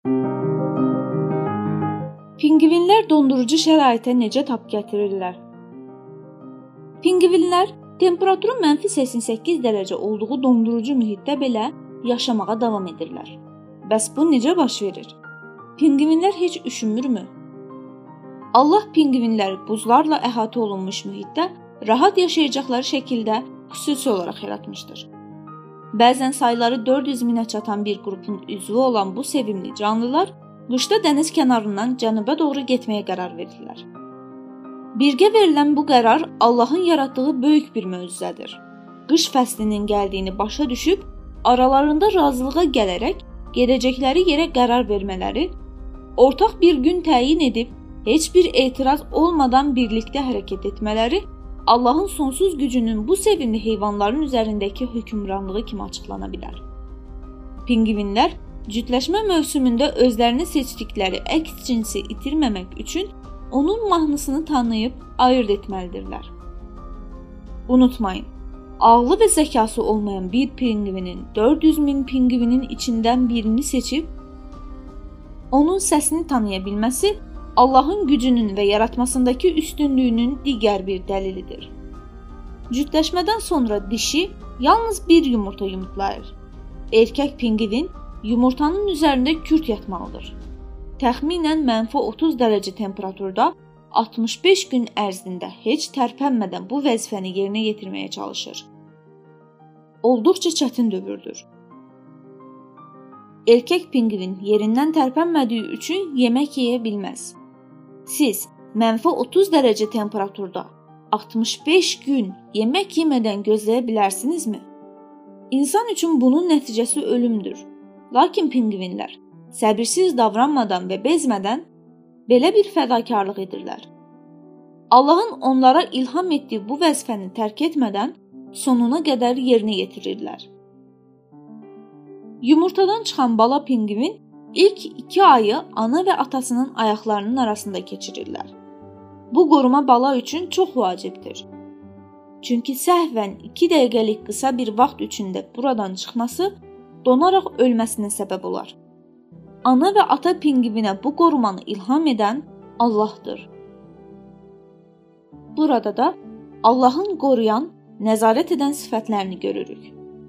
Pinqvinlər dondurucu şəraitə necə tab gətirirlər? Pinqvinlər temperaturu -88 dərəcə olduğu dondurucu mühitdə belə yaşamağa davam edirlər. Bəs bu necə baş verir? Pinqvinlər heç üşümürmü? Allah pinqvinləri buzlarla əhatə olunmuş mühitdə rahat yaşayacaqları şəkildə xüsusi olaraq yaratmışdır. Bəzən sayları 400 minə çatan bir qrupun üzvü olan bu sevimli canlılar qışda dəniz kənarından cənuba doğru getməyə qərar verdilər. Birgə verilən bu qərar Allahın yaratdığı böyük bir möcüzədir. Qış fəslinin gəldiyini başa düşüb, aralarında razılığa gələrək gedəcəkləri yerə qərar vermələri, ortaq bir gün təyin edib, heç bir etiraz olmadan birlikdə hərəkət etmələri Allahın sonsuz gücünün bu sevimli heyvanların üzərindəki hökmranlığı kimi açıqlana bilər. Pinqvinlər cütləşmə mövsümündə özlərini seçdikləri əks cinsi itirməmək üçün onun mahnısını tanıyıb ayırd etməlidirlər. Unutmayın, ağlı və zəkası olmayan bir pinqvinin 400 min pinqvinin içindən birini seçib, onun səsini tanıya bilməsi Allahın gücünün və yaratmasındakı üstünlüyünün digər bir dəlilidir. Cütləşmədən sonra dişi yalnız bir yumurta yumurtlayır. Erkək pinqvin yumurtanın üzərində kürt yatmalıdır. Təxminən -30 dərəcə temperaturda 65 gün ərzində heç tərpənmədən bu vəzifəni yerinə yetirməyə çalışır. Olduqca çətin dövrdür. Erkək pinqvin yerindən tərpənmədiyi üçün yemək yeyə bilməz. Siz -30 dərəcə temperaturda 65 gün yemək yemədən gözləyə bilərsinizmi? İnsan üçün bunun nəticəsi ölümdür. Lakin pinqvinlər səbirsiz davranmadan və bezmədən belə bir fədakarlıq edirlər. Allahın onlara ilham etdiyi bu vəzifəni tərk etmədən sonuna qədər yerinə yetirirlər. Yumurtadan çıxan bala pinqvin ilk 2 ayı ana və atasının ayaqlarının arasında keçirirlər. Bu qoruma bala üçün çox vacibdir. Çünki səhvən 2 dəqiqəlik qısa bir vaxt içində buradan çıxması donaraq ölməsinə səbəb olar. Ana və ata pinqvinə bu qorumanı ilham edən Allahdır. Burada da Allahın qoruyan, nəzarət edən sifətlərini görürük.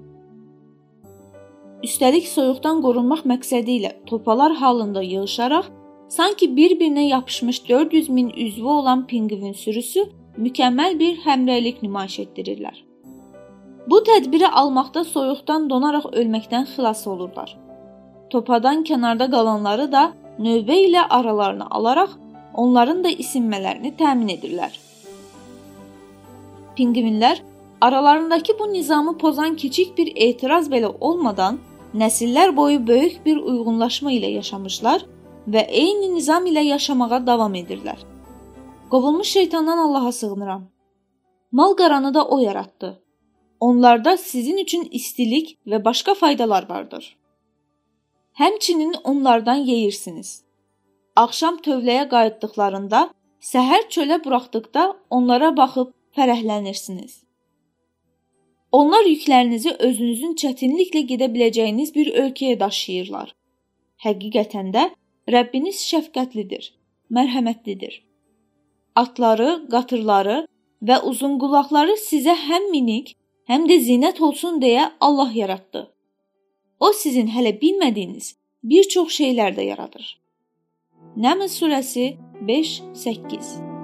Üstəlik soyuqdan qorunmaq məqsədi ilə topalar halında yığışaraq, sanki bir-birinə yapışmış 400 min üzvü olan pinqvin sürüsü mükəmməl bir həmrəylik nümayiş etdirirlər. Bu tədbiri almaqda soyuqdan donaraq ölməkdən xilas olurlar. Topadan kənarda qalanları da növbə ilə aralarını alaraq onların da isinmələrini təmin edirlər. Pinqvinlər aralarındakı bu nizamı pozan kiçik bir etiraz belə olmadan nəsillər boyu böyük bir uyğunlaşma ilə yaşamışlar və eyni nizam ilə yaşamağa davam edirlər. Qovulmuş şeytandan Allaha sığınıram. Mal-qaranı da o yaratdı. Onlarda sizin üçün istilik və başqa faydalar vardır. Həmçinin onlardan yeyirsiniz. Axşam tövləyə qayıtdıqlarında, səhər çölə buraxdıqda onlara baxıb fərəhlənirsiniz. Onlar yüklərinizi özünüzün çətinliklə gedə biləcəyiniz bir ölkəyə daşıyırlar. Həqiqətən də Rəbbiniz şəfqətlidir, mərhəmətlidir. Atları, qatırları və uzunqulaqları sizə həm minik, həm də zinət olsun deyə Allah yaratdı. O sizin hələ bilmədiyiniz bir çox şeylər də yaradır. Nəml surəsi 5-8